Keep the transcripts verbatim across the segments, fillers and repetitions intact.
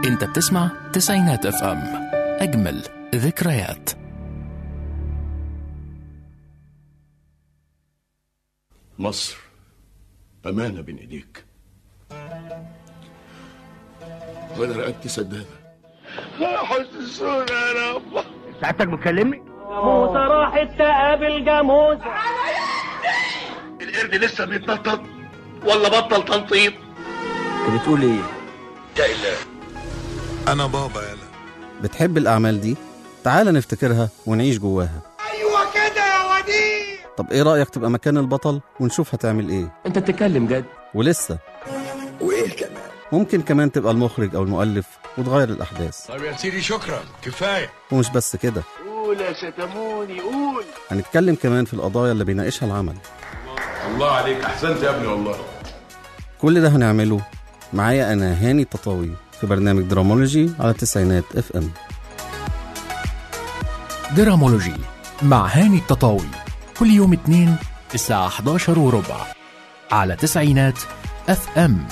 انت بتسمع تسعينات اف ام، اجمل ذكريات. مصر أمانة بين إيديك، وأنا رقبتي سدادة. حسسونا يا رب. ساعتك بتكلمني؟ موسى راحت تقابل جاموسة. القرد لسه بيتنطط ولا بطل تنطيط؟ انت بتقول ايه؟ يا إله أنا بابا يالا. بتحب الأعمال دي؟ تعال نفتكرها ونعيش جواها. أيوة كده يا وديع. طب إيه رأيك تبقى مكان البطل ونشوف هتعمل إيه؟ انت بتتكلم جد؟ ولسه وإيه كمان؟ ممكن كمان تبقى المخرج أو المؤلف وتغير الأحداث. طب يا سيدي شكرا، كفاية. ومش بس كده، قول يا ستموني قول. هنتكلم كمان في القضايا اللي بيناقشها العمل. الله عليك، أحسنت يا ابني والله. كل ده هنعمله معايا أنا هاني التطاوي في برنامج درامولوجي على تسعينات اف ام. درامولوجي مع هاني التطاوي كل يوم اثنين الساعة احد عشر وربع على تسعينات اف ام.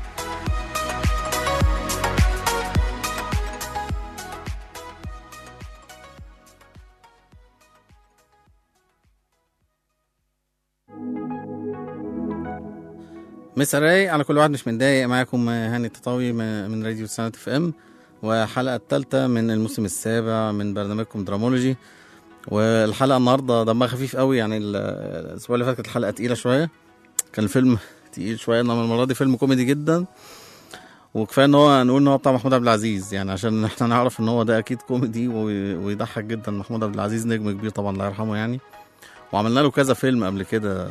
مسا رايق على كل واحد مش متضايق. معاكم هاني التطاوي من راديو تسعينات اف ام، وحلقة الثالثة من الموسم السابع من برنامجكم درامولوجي. والحلقة النهاردة دمها خفيف قوي، يعني الأسبوع اللي فات كانت الحلقة تقيلة شوية، كان الفيلم تقيل شوية، إنما المرة دي فيلم كوميدي جدا، وكفاية إن هو نقول إن هو بتاع محمود عبد العزيز، يعني عشان إحنا نعرف إن هو ده أكيد كوميدي ويضحك جدا. محمود عبد العزيز نجم كبير طبعا، الله يرحمه يعني، وعملنا له كذا فيلم قبل كده،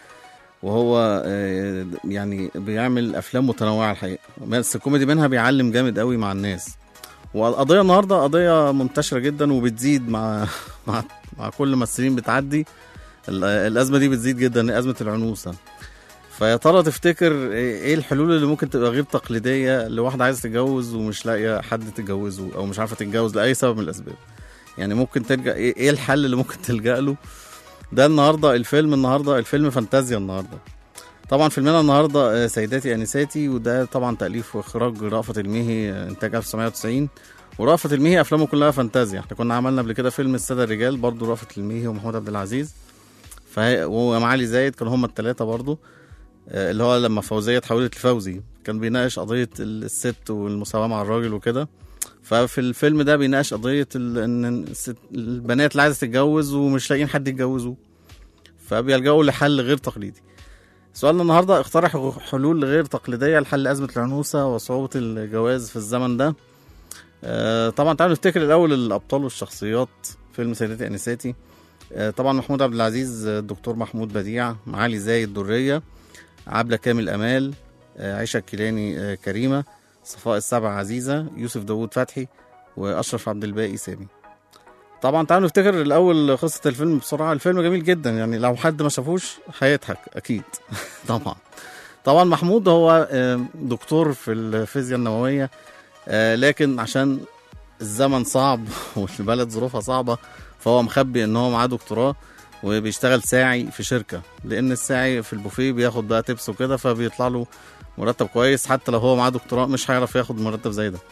وهو يعني بيعمل افلام متنوعه الحقيقه، بس الكوميدي منها بيعلم جامد قوي مع الناس. والقضيه النهارده قضيه منتشره جدا وبتزيد مع مع مع كل ما السنين بتعدي. الازمه دي بتزيد جدا، ازمه العنوسه. فيا ترى تفتكر ايه الحلول اللي ممكن تبقى غير تقليديه لواحده عايزه تتجوز ومش لاقيه حد تتجوزه، او مش عارفه تتجوز لاي سبب من الاسباب؟ يعني ممكن تلجأ ايه الحل اللي ممكن تلجأ له؟ ده النهارده الفيلم النهارده الفيلم فانتازيا النهارده. طبعا فيلمنا النهارده سيداتي انساتي، وده طبعا تأليف واخراج رأفت الميهي، انتاج ألف وتسعمية وتسعين. ورأفت الميهي افلامه كلها فانتازيا. احنا كنا عملنا قبل كده فيلم السادة الرجال، برضو رأفت الميهي ومحمود عبد العزيز، ومعالي زايد، كانوا هم الثلاثه برضو، اللي هو لما فوزيه اتحولت لفوزي كان بيناقش قضيه الست والمساواه مع الراجل وكده. ففي الفيلم ده بيناقش قضيه ان البنات اللي عايزه تتجوز ومش لاقيين حد يتجوزوه، فبيلجأوا لحل غير تقليدي. سؤالنا النهارده: اقترح حلول غير تقليديه لحل ازمه العنوسه وصعوبه الجواز في الزمن ده. آه طبعا تعالوا نفتكر الاول الابطال والشخصيات فيلم سيداتي انساتي. آه طبعا محمود عبد العزيز الدكتور محمود بديع، معالي زايد دريه، عبلة كامل امال، آه عائشه الكيلاني آه كريمه، صفاء السبع عزيزه، يوسف داوود فتحي، واشرف عبد الباقي سامي. طبعا تعالوا نفتكر الاول قصه الفيلم بسرعه. الفيلم جميل جدا، يعني لو حد ما شافوش هيضحك اكيد. طبعا طبعا محمود هو دكتور في الفيزياء النوويه، لكن عشان الزمن صعب والبلد ظروفها صعبه، فهو مخبي ان هو معاه دكتوراه وبيشتغل ساعي في شركه، لان الساعي في البوفيه بياخد بقى تبس وكده، فبيطلع له مرتب كويس. حتى لو هو معاه دكتوراه مش هيعرف ياخد مرتب زي ده.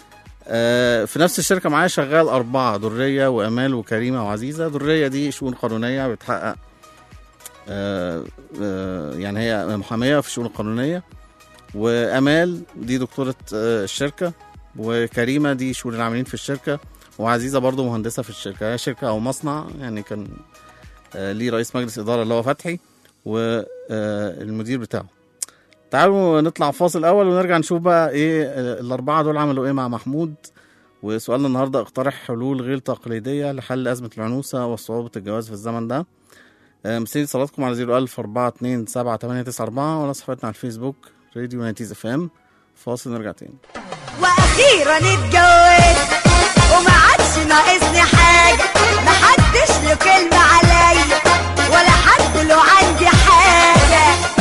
في نفس الشركة معايا شغال أربعة: درية وأمال وكريمة وعزيزة. درية دي شؤون قانونية بتحقق، يعني هي محامية في الشؤون القانونية، وأمال دي دكتورة الشركة، وكريمة دي شؤون العاملين في الشركة، وعزيزة برضو مهندسة في الشركة. هي شركة أو مصنع، يعني كان ليه رئيس مجلس إدارة اللي هو فتحي والمدير بتاعه. تعالوا نطلع فاصل اول ونرجع نشوف بقى ايه الاربعه دول عملوا ايه مع محمود. وسؤالنا النهارده: اقترح حلول غير تقليديه لحل ازمه العنوسه وصعوبه الجواز في الزمن ده. مستنيين صلاتكم على صفر ألف أربعة اتنين سبعة تمانية تسعة أربعة، ولا صفحتنا على الفيسبوك راديو ناينتيز اف ام. فاصل نرجع تاني. واخيرا اتجوزت وما عادش ناقصني حاجه، محدش له كلمه عليا ولا حد له عندي حاجه.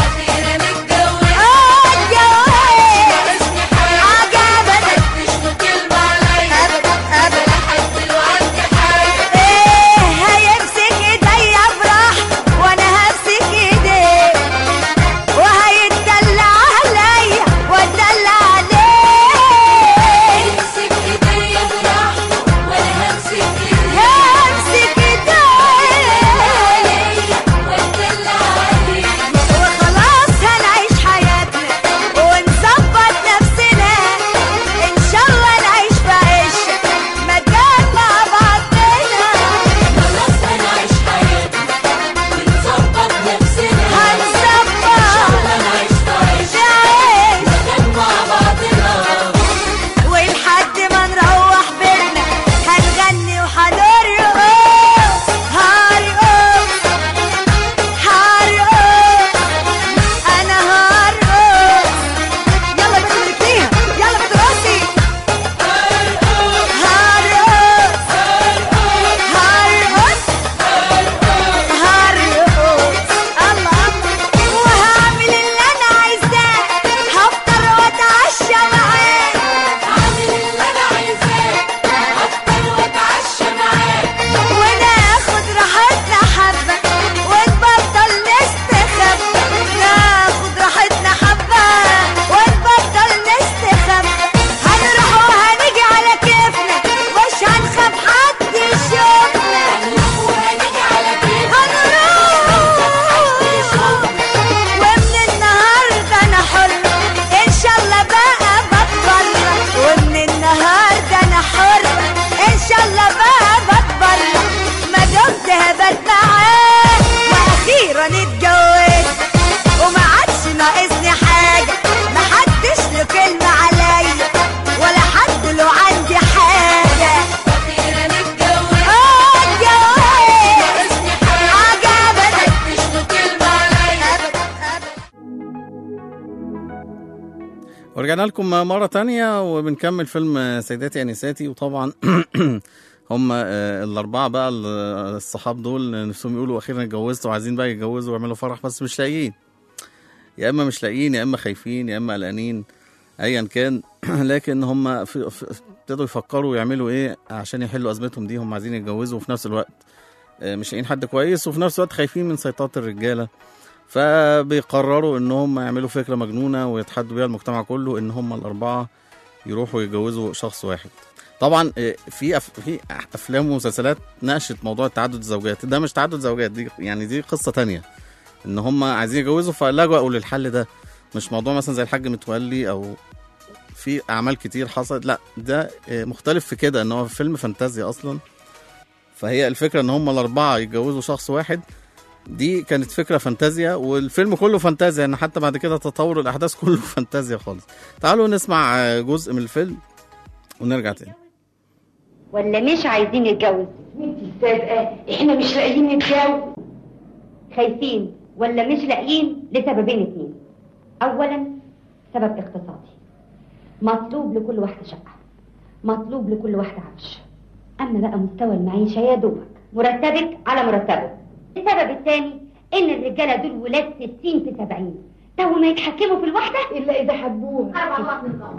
ورجعنا لكم مرة تانية وبنكمل فيلم سيداتي أنساتي. وطبعا هم الأربعة بقى الصحاب دول نفسهم يقولوا أخيرا اتجوزت وعايزين بقى يتجوزوا ويعملوا فرح، بس مش لاقيين، يا إما مش لاقيين يا إما خايفين يا إما قلقانين أيا كان. لكن هم ابتدوا يفكروا يعملوا إيه عشان يحلوا أزمتهم دي. هم عايزين يتجوزوا وفي نفس الوقت مش لاقيين حد كويس وفي نفس الوقت خايفين من سيطرة الرجالة، فبيقرروا ان هم يعملوا فكره مجنونه ويتحدوا بيها المجتمع كله ان هم الاربعه يروحوا يتجوزوا شخص واحد. طبعا في أف... في افلام ومسلسلات ناقشت موضوع تعدد الزوجات، ده مش تعدد زوجات، دي يعني دي قصه تانية، ان هم عايزين يتجوزوا فلجأوا للحل ده، مش موضوع مثلا زي الحاج متولي او في اعمال كتير حصلت، لا ده مختلف في كده، ان هو فيلم فانتازيا اصلا. فهي الفكره ان هم الاربعه يتجوزوا شخص واحد، دي كانت فكرة فانتازيا والفيلم كله فانتازيا، ان حتى بعد كده تطور الاحداث كله فانتازيا خالص. تعالوا نسمع جزء من الفيلم ونرجع تاني. ولا مش عايزين نتجوز؟ انت صادقة، احنا مش لاقيين نتجوز. خايفين ولا مش لاقيين لسببين اتنين. اولا سبب اقتصادي، مطلوب لكل واحدة شقة، مطلوب لكل واحدة عفش. اما بقى مستوى المعيشة يا دوبك مرتبك على مرتبه. السبب الثاني ان الرجاله دول ولاد ستين في سبعين، تو ما يتحكموا في الواحده الا اذا حبوها. اربع نقط نظام.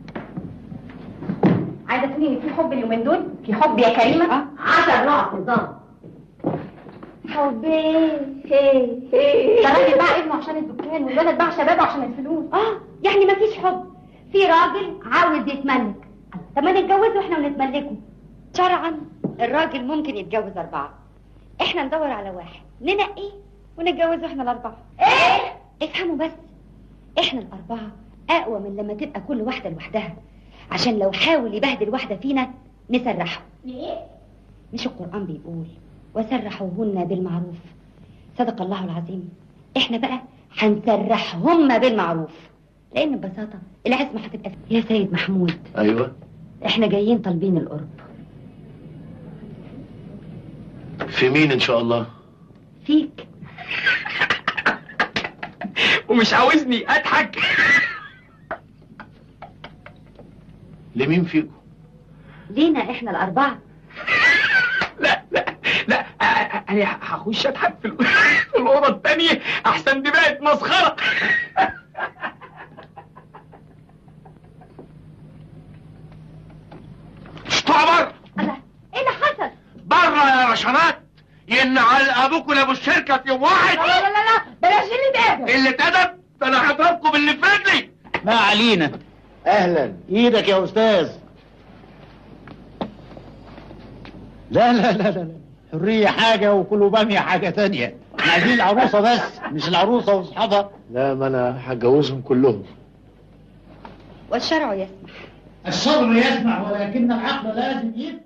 عايزه تقولي ان في حب اليومين دول؟ في حب يا كريمه؟ اه عشر نقط نظام. حبي هي هي. ده الراجل باع ابنه عشان الدكان والولد باع شبابه عشان الفلوس. اه يعني ما فيش حب، في راجل عاوز يتملك. طب ما نتجوزه احنا ونتملكه. شرعا الراجل ممكن يتجوز اربعه، احنا ندور على واحد ننقيه ونتجوزه احنا الاربعه. ايه؟ افهموا بس، احنا الاربعه اقوى من لما تبقى كل واحده لوحدها، عشان لو حاول يبهدل واحده فينا نسرحه. ليه؟ مش القران بيقول وسرحوهن بالمعروف؟ صدق الله العظيم. احنا بقى هنسرحهم بالمعروف، لان ببساطه العزمه هتبقى فيه. يا سيد محمود. ايوه. احنا جايين طالبين القرب. في مين ان شاء الله؟ فيك. ومش عاوزني اضحك. لمين فيكم؟ لينا احنا الاربعه. لا لا لا انا هخش اضحك في الاوضه الثانيه احسن، دي بقت مسخره. اطلع بره. الله، ايه اللي حصل؟ بره يا رشانات، ينعل ابوكوا لابو الشركه في يوم واحد. لا لا لا لا بلاش قله ادب. قله ادب؟ ده انا هضربكم باللي في رجلي. ما علينا. اهلا، ايدك يا استاذ. لا لا لا لا، حريه حاجه وكل باميه حاجه تانية. احنا عايزين العروسه بس، مش العروسه واصحابها. لا، ما انا هتجوزهم كلهم. والشرع يسمح. الصبر يسمع ولكن العقل لازم يفهم.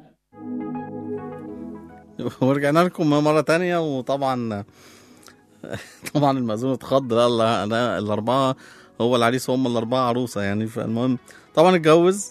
ورجعنا لكم مرة تانية. وطبعا طبعا المأذون اتخض، لا انا الاربعة هو العريس وهم الاربعة عروسة يعني. فالمهم طبعا اتجوز،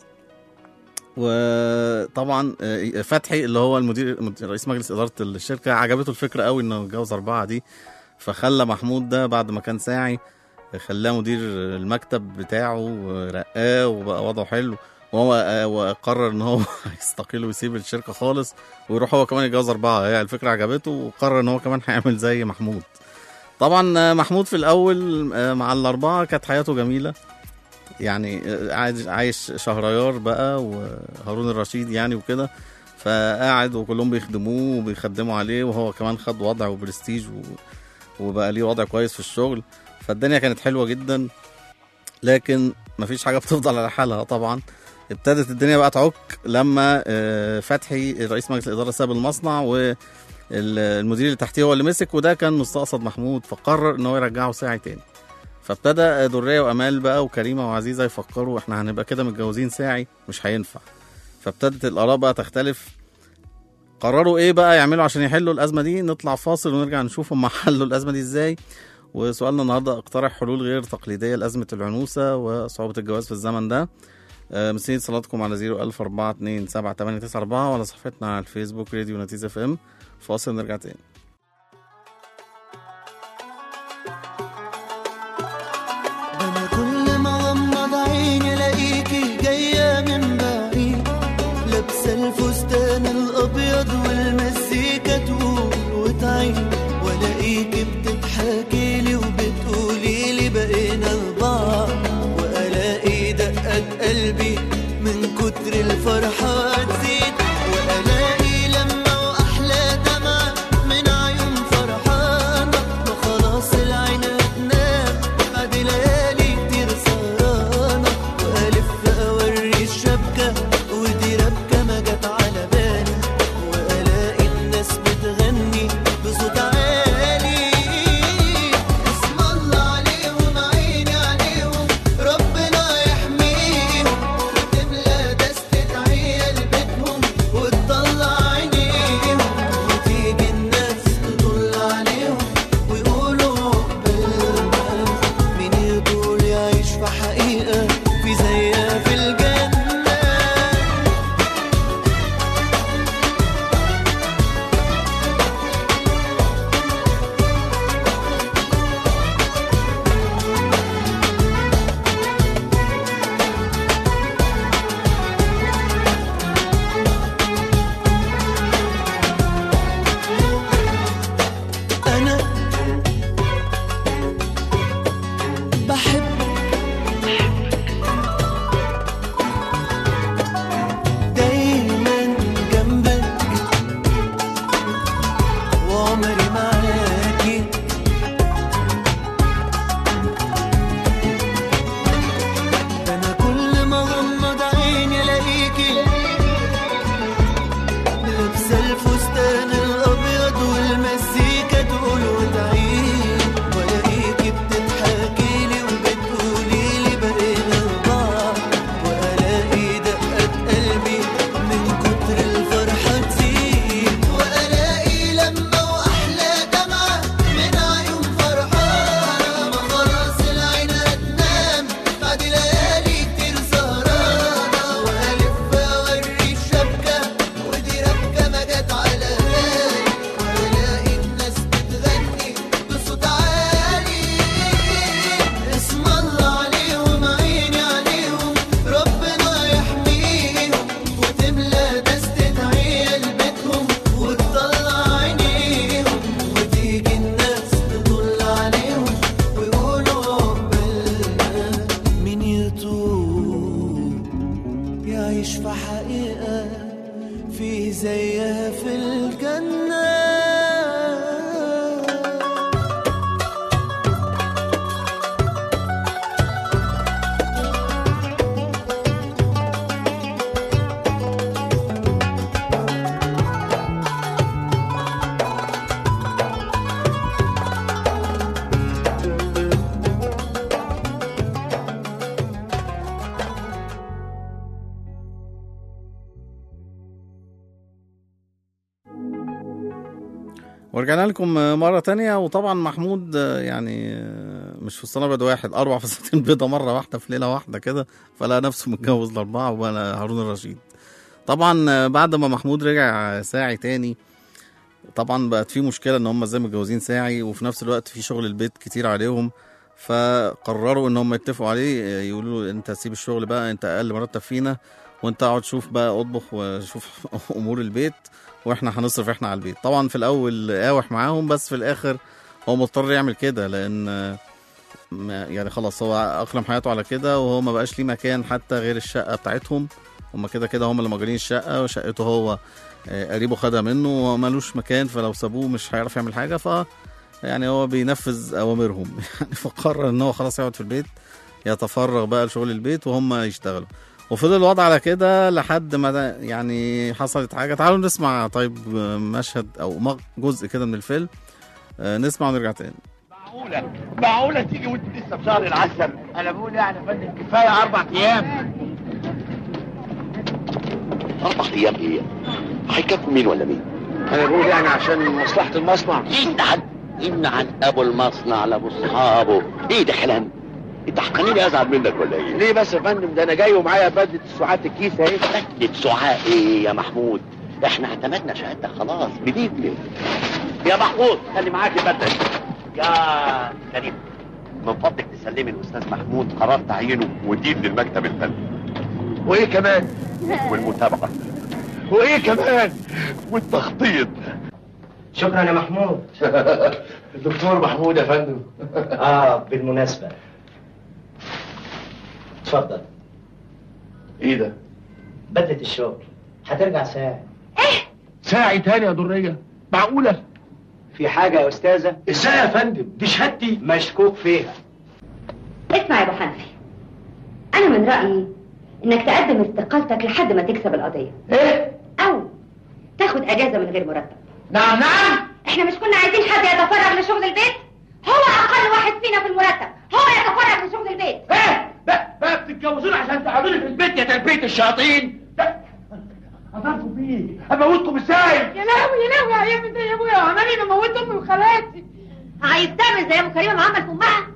وطبعا فتحي اللي هو المدير رئيس مجلس إدارة الشركة عجبته الفكرة قوي انه يتجوز اربعة دي، فخلى محمود ده بعد ما كان ساعي خلاه مدير المكتب بتاعه ورقاه وبقى وضعه حلو، وهو وقرر ان هو يستقيل ويسيب الشركه خالص ويروح هو كمان يتجوز اربعه. هي الفكره عجبته وقرر ان هو كمان هيعمل زي محمود. طبعا محمود في الاول مع الاربعه كانت حياته جميله يعني، عايش شهريار بقى وهارون الرشيد يعني وكده، فقاعد وكلهم بيخدموه وبيخدموا عليه، وهو كمان خد وضع وبرستيج وبقى ليه وضع كويس في الشغل، فالدنيا كانت حلوه جدا. لكن مفيش حاجه بتفضل على حالها طبعا. ابتدت الدنيا بقى تعك لما فتحي رئيس مجلس الاداره ساب المصنع والمدير اللي تحتيه هو اللي مسك، وده كان مستقصد محمود، فقرر ان هو يرجعه ساعي تاني. فابتدى درية وامال بقى وكريمه وعزيزه يفكروا احنا هنبقى كده متجوزين ساعي مش هينفع. فابتدت الاراء بقى تختلف. قرروا ايه بقى يعملوا عشان يحلوا الازمه دي؟ نطلع فاصل ونرجع نشوف هم حلوا الازمه دي ازاي. وسؤالنا النهارده اقترح حلول غير تقليديه لازمه العنوسه وصعوبه الجواز في الزمن ده. مستنيين اتصالاتكم على صفر ألف أربعة اتنين سبعة تمانية تسعة أربعة وعلى صفحتنا على الفيسبوك راديو نتيجة اف ام. فاصل نرجع تاني. انا كل ما غمض عيني قلبي من كتر الفرحة تزيد، وألاقي لما وأحلى دمعة من عيون فرحانة، ما خلاص العين هتنام بعد ليالي كتير سهرانة، وألف أوري الشبكة ودي ربكة ما جت على بالي، وألاقي الناس بتغني بصوت عالي، اسم الله عليهم عيني عليهم ربنا يحميهم، وتملى دستة عيال بيتهم وتطلع عينيهم، وتيجي الناس تطل عليهم ويقولوا عقبالنا، مين يطول يعيش في حقيقة في زيها في الجنة. أنا بحبك دايما جنبك وعمري معاكي، ده أنا كل ما غمض عيني ألاقيكي لابسة الفستان الأبيض والمزيكا تقول وتعيد، وألاقيكي بتضحكيلي وبتقوليلي بقينا لبعض، وألاقي دقات قلبي من كتر الفرحة تزيد، وألاقي لما وأحلى دمعة من عيون فرحانة، ما خلاص العين هتنام بعد ليالي كتير سهرانة، وألف أوري الشبكة ودي ربكة ما جت على بالي، وألاقي الناس بتغني بصوت عالي، اسم الله عليهم عيني عليهم ربنا يحميهم، وتملى دستة عيال بيتهم وتطلع عينيهم، وتيجي الناس تطل عليهم ويقولوا عقبالنا، مين يطول يعيش في حقيقة في زيها في الجنة. ورجعنا لكم مرة تانية. وطبعا محمود يعني مش فستان ابيض واحد، اربع فساتين بيضة مرة واحدة في ليلة واحدة كده، فلقى نفسه متجوز الاربعة وبقى هارون الرشيد. طبعا بعد ما محمود رجع ساعي تاني، طبعا بقت في مشكلة ان هم ازاي متجوزين ساعي وفي نفس الوقت في شغل البيت كتير عليهم، فقرروا ان هم يتفقوا عليه، يقولوا له انت سيب الشغل بقى، انت اقل مرتب فينا، وانت اقعد شوف بقى اطبخ وشوف امور البيت واحنا هنصرف احنا على البيت. طبعا في الاول قاوح معاهم، بس في الاخر هو مضطر يعمل كده، لان يعني خلاص هو اقلم حياته على كده، وهو ما بقاش ليه مكان حتى غير الشقه بتاعتهم. هما كده كده هم اللي مجانين الشقه، وشقته هو قريبه خدها منه ومالوش مكان، فلو سابوه مش هيعرف يعمل حاجه، ف يعني هو بينفذ اوامرهم يعني فقرر ان هو خلاص يقعد في البيت يتفرغ بقى لشغل البيت وهم يشتغلوا. وفضل الوضع على كده لحد ما يعني حصلت حاجه. تعالوا نسمع طيب مشهد او جزء كده من الفيلم، نسمع ونرجع تاني. معقوله معقوله تيجي وانت لسه في شهر العسل؟ انا بقول يعني يا فندم كفايه اربع ايام. اربع ايام ايه؟ هيكفوا مين ولا مين؟ انا بقول يعني عشان مصلحه المصنع. ان عن ان عن ابو المصنع لابو اصحابه. ايه ده كلام؟ انت هتخليني ازعل منك ولا ايه؟ ليه بس يا فندم؟ ده انا جاي ومعايا بدله السعات الكيس اهي. بدله سعاء ايه يا محمود؟ احنا اعتمدنا شهادتك خلاص بنبني. يا محمود خلي معاك البدله. يا كريم من فضلك تسلمي الاستاذ محمود قرار تعيينه مدير للمكتب الفني. وايه كمان؟ والمتابعه. وايه كمان؟ والتخطيط. شكرا يا محمود. الدكتور محمود يا فندم. اه بالمناسبة اتفضل. ايه ده؟ بدلة الشغل هترجع ساعة. ايه؟ ساعي تاني يا درية؟ معقولة؟ في حاجة يا أستاذة؟ ازاي يا فندم؟ دي شهادتي مشكوك فيها. اسمع يا ابو حنفي، انا من رأيي انك تقدم استقالتك لحد ما تكسب القضية. ايه؟ او تاخد اجازة من غير مرتب. نعم نعم. احنا مش كنا عايزين حد يتفرغ لشغل البيت؟ هو اقل واحد فينا في المرتب هو يتفرغ لشغل البيت. ايه؟ بقى بقى بتتجوزون عشان تقعدوني في البيت يا تربية الشياطين؟ هتعرفوا فيه اموتكم ازاي؟ يا لهوي يا لهوي يا ابني يا ابويا عمالين اموت امي وخالاتي. عايز تعمل زي ابو كريمه ما عمل في امها؟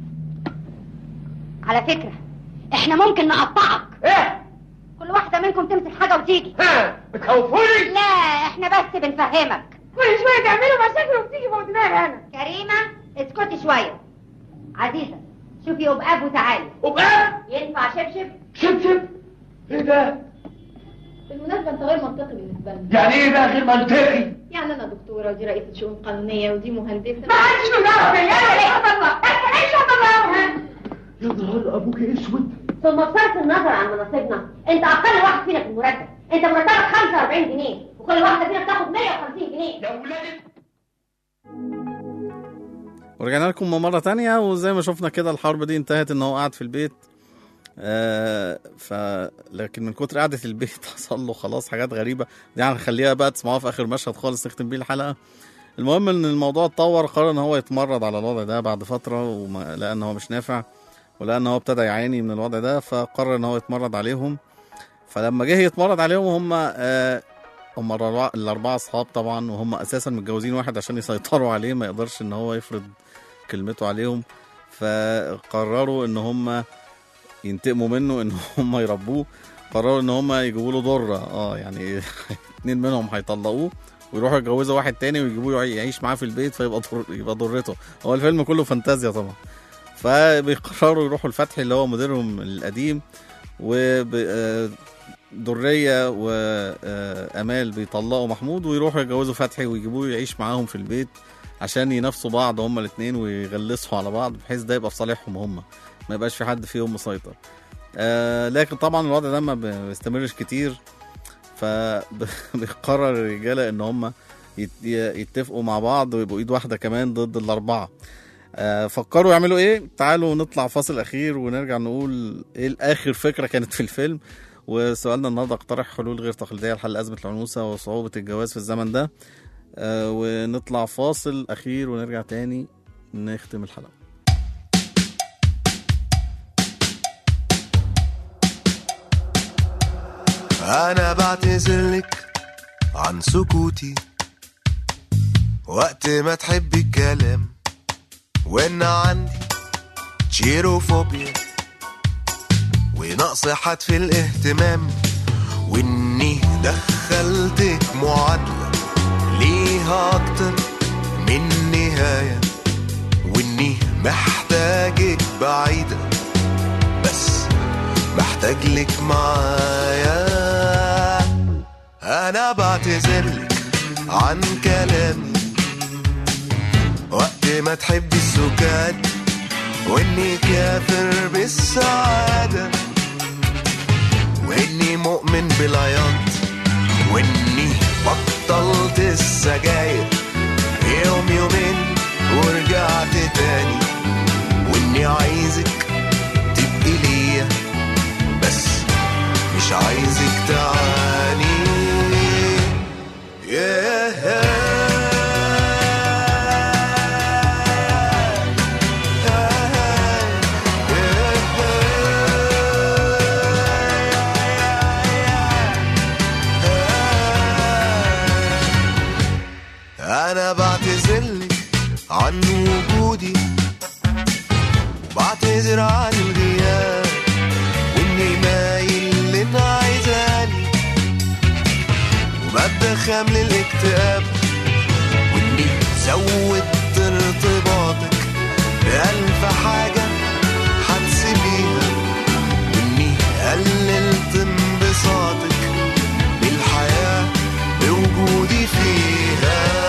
على فكره احنا ممكن نقطعك. ايه؟ كل واحده منكم تمسك حاجه وتيجي. ها بتخوفوني؟ لا احنا بس بنفهمك. كل شويه تعملوا مشاكل وبتيجي فوق دماغي انا. كريمه اسكتي شويه. عزيزه شوفي ابقاب وتعالي. ابقاب؟ ينفع شبشب؟ شبشب؟ ايه ده؟ بالمناسبة انت غير منطقي بالنسبة لنا. يعني ايه بقى غير منطقي؟ يعني انا دكتورة ودي رئيسة شؤون قانونية ودي مهندسة. ما حدش بيعرف يا ايه الله ايش الله. يا نهار ابوك اسود. ثم بصرف النظر عن مناصبنا انت اقل واحد فينا في المرتب. انت مرتبك خمسة وأربعين جنيه وكل واحدة فينا بتاخد مية وخمسين جنيه. يا ولاد. ورجعنا لكم مرة تانية، وزي ما شفنا كده الحرب دي انتهت ان هو قاعد في البيت. آه ف لكن من كتر قعدة البيت حصل له خلاص حاجات غريبة دي هنخليها بقى تسمعوها في اخر مشهد خالص نختم بيه الحلقة. المهم ان الموضوع اتطور، قرر ان هو يتمرد على الوضع ده بعد فترة، ولقى ان هو مش نافع ولقى ان هو ابتدى يعاني من الوضع ده، فقرر ان هو يتمرد عليهم. فلما جه يتمرد عليهم هم آه هم الاربعة اصحاب طبعا، وهم اساسا متجوزين واحد عشان يسيطروا عليه ما يقدرش ان هو يفرض كلمته عليهم. فقرروا ان هم ينتقموا منه، ان هم يربوه. قرروا ان هم يجيبوا له ضره، اه يعني اتنين منهم هيطلقوه ويروحوا يتجوزوا واحد تاني ويجيبوه يعيش معاه في البيت فيبقى ضر... يبقى ضرته. هو الفيلم كله فانتازيا طبعا. فبيقرروا يروحوا الفتحي اللي هو مديرهم القديم، ودرية وامال بيطلقوا محمود ويروحوا يتجوزوا فتحي ويجيبوه يعيش معاهم في البيت عشان ينافسوا بعض هما الاثنين ويغلسوا على بعض، بحيث ده يبقى في صالحهم هما، ما يبقاش في حد فيهم مسيطر. آه لكن طبعا الوضع ده ما بيستمرش كتير، فبيقرر الرجاله ان هم يتفقوا مع بعض ويبقوا ايد واحده كمان ضد الاربعه. آه فكروا يعملوا ايه؟ تعالوا نطلع فاصل اخير ونرجع نقول ايه الاخر فكره كانت في الفيلم. وسؤالنا النهارده اقترح حلول غير تقليديه لحل ازمه العنوسه وصعوبه الجواز في الزمن ده. آه ونطلع فاصل اخير ونرجع تاني نختم الحلقه. أنا بعتذرلك عن سكوتي وقت ما تحبي الكلام، وإن عندي تشيروفوبيا ونقص حد في الاهتمام، وإني دخلتك معادلة ليها أكتر من نهاية، وإني محتاجك بعيدة بس محتاج لك معايا. انا بعتذرلك عن كلامي وقت ما تحبي السكات، واني كافر بالسعادة، واني مؤمن بالعياط، واني بطلت السجاير يوم يومين ورجعت تاني، واني عايزك تبقي ليا بس مش عايزك تعاني. yeah. أنا بعتذرلك عن وجودي، بعتذر عن الغياب، وإني مايل لنا عايزاني وببدأ خامل الاكتئاب، وإني زودت ارتباطك بألف حاجة هتسيبيها، وإني قللت انبساطك بالحياة بوجودي فيها.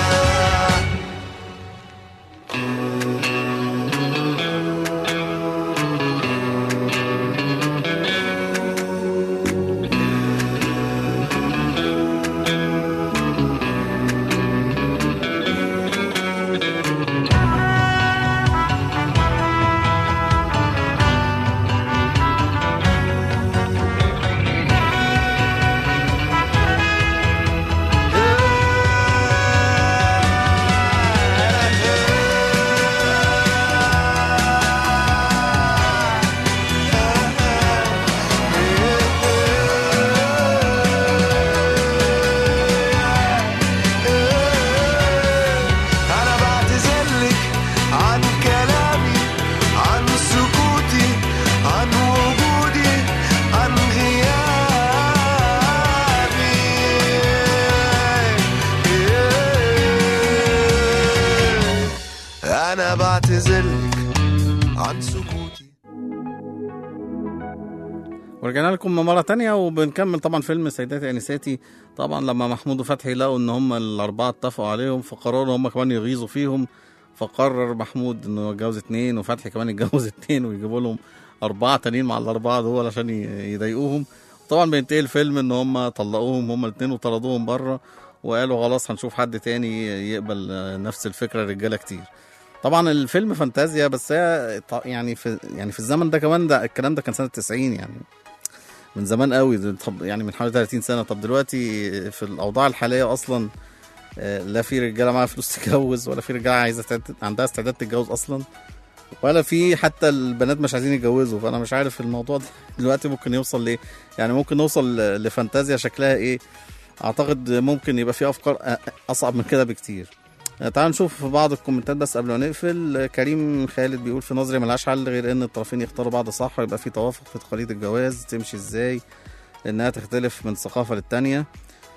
ورجعنا لكم مرة تانية وبنكمل طبعا فيلم سيداتي أنساتي. طبعا لما محمود وفتحي لقوا ان هم الأربعة اتفقوا عليهم فقرروا هم كمان يغيظوا فيهم، فقرر محمود انه يتجوز اتنين وفتحي كمان يتجوز اتنين ويجيبوا لهم أربعة تانيين مع الأربعة دول عشان يضايقوهم. طبعا بينتهي الفيلم ان هم طلقوهم هم الاتنين وطردوهم بره وقالوا خلاص هنشوف حد تاني يقبل نفس الفكرة، رجالة كتير. طبعا الفيلم فانتازيا بس هي يعني في يعني في الزمن ده كمان، ده الكلام ده كان سنة تسعين يعني من زمان قوي، طب يعني من حوالي ثلاثين سنة. طب دلوقتي في الأوضاع الحالية أصلا لا في رجالة معاها فلوس تتجوز ولا في رجالة عايزة عندها استعداد تتجوز أصلا، ولا في حتى البنات مش عايزين يتجوزوا. فأنا مش عارف الموضوع ده دلوقتي ممكن يوصل ليه، يعني ممكن نوصل لفانتازيا شكلها إيه. أعتقد ممكن يبقى في أفكار أصعب من كده بكتير. تعالوا نشوف بعض الكومنتات بس قبل ما نقفل. كريم خالد بيقول في نظري ملهاش حل غير ان الطرفين يختاروا بعض صح ويبقى في توافق في تقاليد الجواز تمشي ازاي، لانها تختلف من ثقافه للتانيه.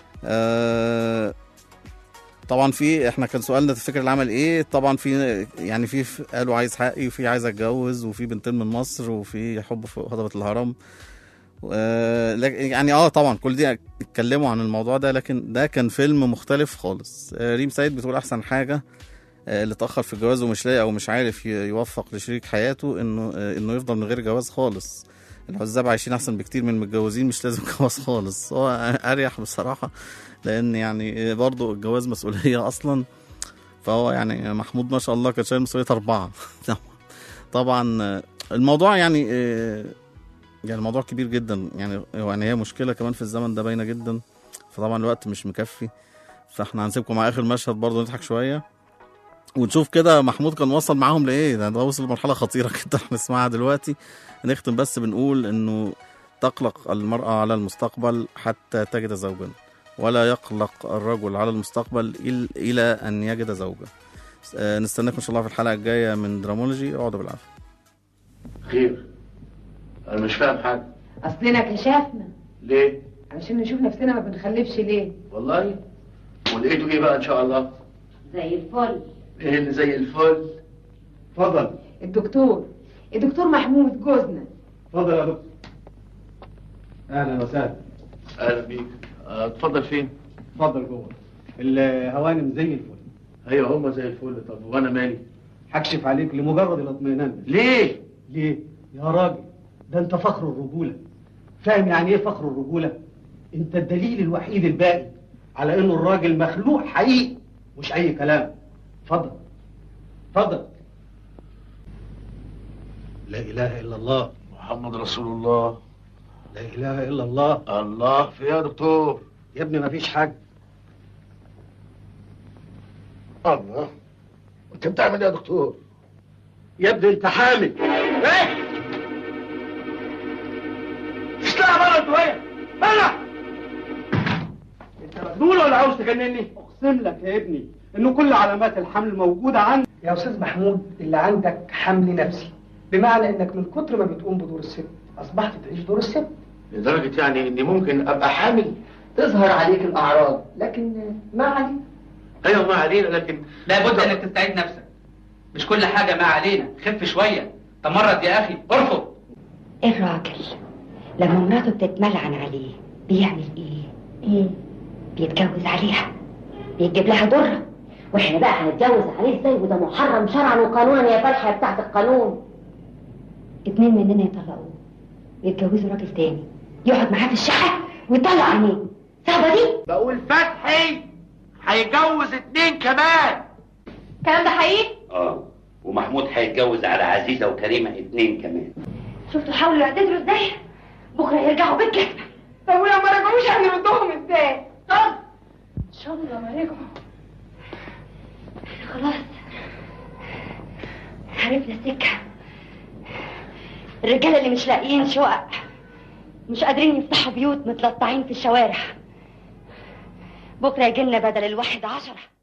آه طبعا في احنا كان سؤالنا تفتكر العمل ايه. طبعا في يعني في قالوا عايز حقي وفي عايز اتجوز وفي بنتين من مصر وفي حب في هضبة الهرم. آه يعني اه طبعا كل دي اتكلموا عن الموضوع ده، لكن ده كان فيلم مختلف خالص. آه ريم سيد بتقول احسن حاجه آه اللي اتاخر في الجواز ومش لاقي او مش عارف يوفق لشريك حياته انه آه انه يفضل من غير جواز خالص. العزاب عايشين احسن بكتير من المتجوزين، مش لازم جواز خالص. هو اريح بصراحه، لان يعني برضو الجواز مسؤوليه اصلا. فهو يعني محمود ما شاء الله كان شايل مسؤوليه اربعه. طبعا الموضوع يعني آه يعني الموضوع كبير جدا، يعني يعني هي مشكله كمان في الزمن ده باينه جدا. فطبعا الوقت مش مكفي، فاحنا هنسيبكم مع اخر مشهد برضه نضحك شويه ونشوف كده محمود كان وصل معاهم لايه. ده, ده وصل لمرحله خطيره جدا هنسمعها دلوقتي. نختم بس بنقول انه تقلق المراه على المستقبل حتى تجد زوجا، ولا يقلق الرجل على المستقبل الى ان يجد زوجا. نستناكم ان شاء الله في الحلقه الجايه من درامولوجي. اقعدوا بالعافيه. خير؟ انا مش فاهم حاجه. اصلنا كشفنا. ليه؟ علشان نشوف نفسنا ما بنخلفش ليه. والله؟ ولقيتوا ايه بقى ان شاء الله؟ زي الفل. ايه اللي زي الفل؟ اتفضل. الدكتور الدكتور محمود جوزنا. اتفضل يا دكتور. اهلا وسهلا. اهلا بيك. اتفضل. فين؟ اتفضل جوه. الهوانم زي الفل. ايوه هم زي الفل. طب وانا مالي؟ هكشف عليك لمجرد الاطمئنان. ليه؟ ليه؟ يا راجل ده انت فخر الرجولة. فاهم يعني ايه فخر الرجولة؟ انت الدليل الوحيد الباقي على انه الراجل مخلوق حقيقي مش اي كلام. اتفضل اتفضل. لا اله الا الله محمد رسول الله. لا اله الا الله. الله في يا دكتور. يا ابني مفيش حاجة. الله انت بتعمل ايه يا دكتور؟ يا ابني انت حامل. ايه؟ اطلع بره انت وهي بره. انت مجنون ولا عاوز تجنني؟ اقسم لك يا ابني انه كل علامات الحمل موجوده عندك يا استاذ محمود. اللي عندك حمل نفسي، بمعنى انك من كتر ما بتقوم بدور الست اصبحت تعيش دور الست، لدرجه يعني اني ممكن ابقى حامل. تظهر عليك الاعراض لكن ما عليك. ايوه ما علينا، لكن لابد انك تستعيد نفسك. مش كل حاجه ما علينا، خف شويه. تمرد يا اخي، ارفض. الراجل لما مراته بتتملعن عليه بيعمل ايه؟ ايه؟ بيتجوز عليها، بيجيب لها ضرة. واحنا بقى هنتجوز عليه ازاي وده محرم شرعا وقانونا يا فالحه بتاعت القانون. اتنين مننا يطلقوه ويتجوزوا راجل تاني يقعد معاه في الشقه ويطلع عينيه. صعبه دي؟ بقول فتحي هيتجوز اتنين كمان. الكلام ده حقيقي؟ اه ومحمود هيتجوز على عزيزه وكريمه اتنين كمان. شفتوا حاولوا يعتذروا ازاي؟ بكره يرجعوا بالكذب. طب ولو ما رجعوش هنردهم ازاي؟ طب ان شاء الله ما رجعوا. خلاص عرفنا السكه. الرجاله اللي مش لاقيين شقق مش قادرين يفتحوا بيوت متلطعين في الشوارع، بكره يجيلنا بدل الواحد عشرة.